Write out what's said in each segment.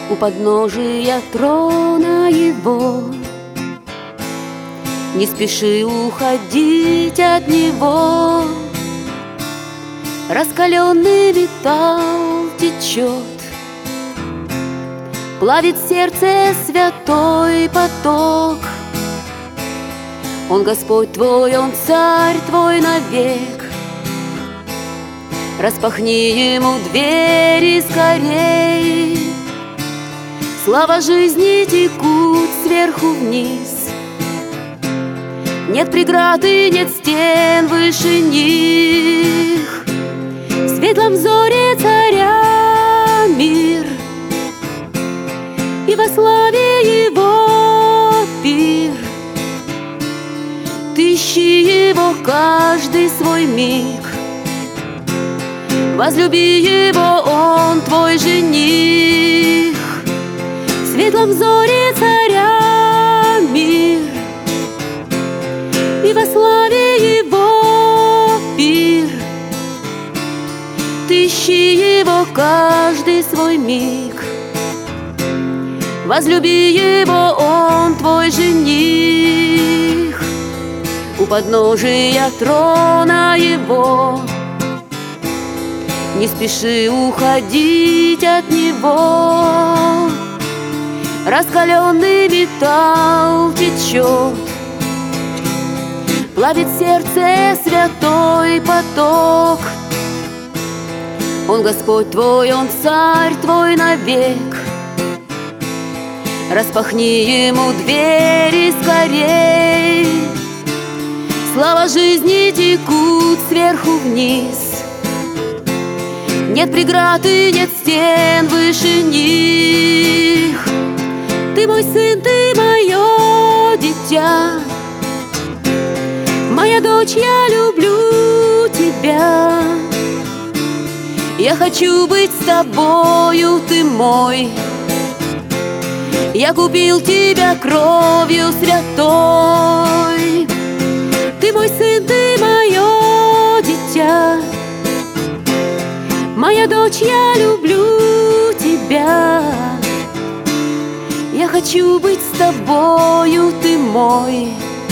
у подножия трона Его. Не спеши уходить от Него, раскаленный металл течет, плавит сердце святой поток. Он Господь твой, Он Царь твой навек. Распахни Ему двери скорей. Слава жизни текут сверху вниз. Нет преград и нет стен выше них. В светлом взоре Царя мир, и во славе Его пир. Ты ищи Его каждый свой миг. Возлюби Его, Он твой жених. В светлом взоре Царя мир, и во славе Его пир. Ты ищи Его каждый свой миг. Возлюби Его, Он твой жених. У подножия трона Его не спеши уходить от Него. Раскаленный металл течет, плавит сердце святой поток. Он Господь твой, Он Царь твой навек. Распахни Ему двери скорей. Слава жизни текут сверху вниз. Нет преград и нет стен выше них. Ты мой сын, ты мое дитя, моя дочь, я люблю тебя. Я хочу быть с тобою, ты мой. Я купил тебя кровью святой. Ты мой сын, ты мое дитя, моя дочь, я люблю тебя. Я хочу быть с тобою, ты мой.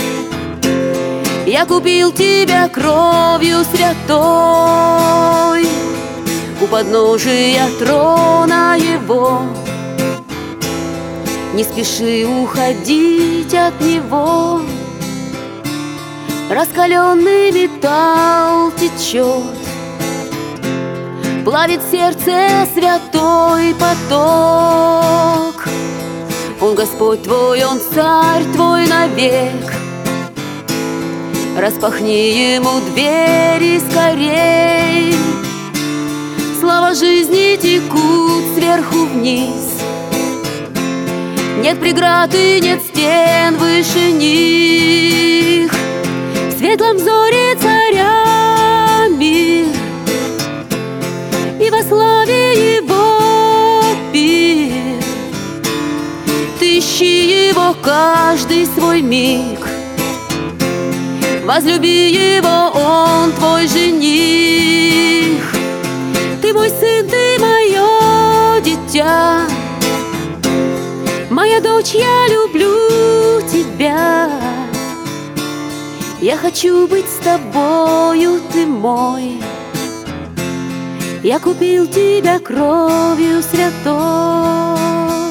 Я купил тебя кровью святой. У подножия трона Его не спеши уходить от Него. Раскаленный металл течет, плавит сердце святой поток. Он Господь твой, Он Царь твой навек. Распахни Ему двери скорей. Слава жизни текут сверху вниз. Нет преград и нет стен выше них. В светлом взоре Царя мир, и во славе Его пир. Ты ищи Его каждый свой миг. Возлюби Его, Он твой жених. Ты мой сын, ты мое дитя, моя дочь, я люблю тебя. Я хочу быть с тобою, ты мой. Я купил тебя кровью святой.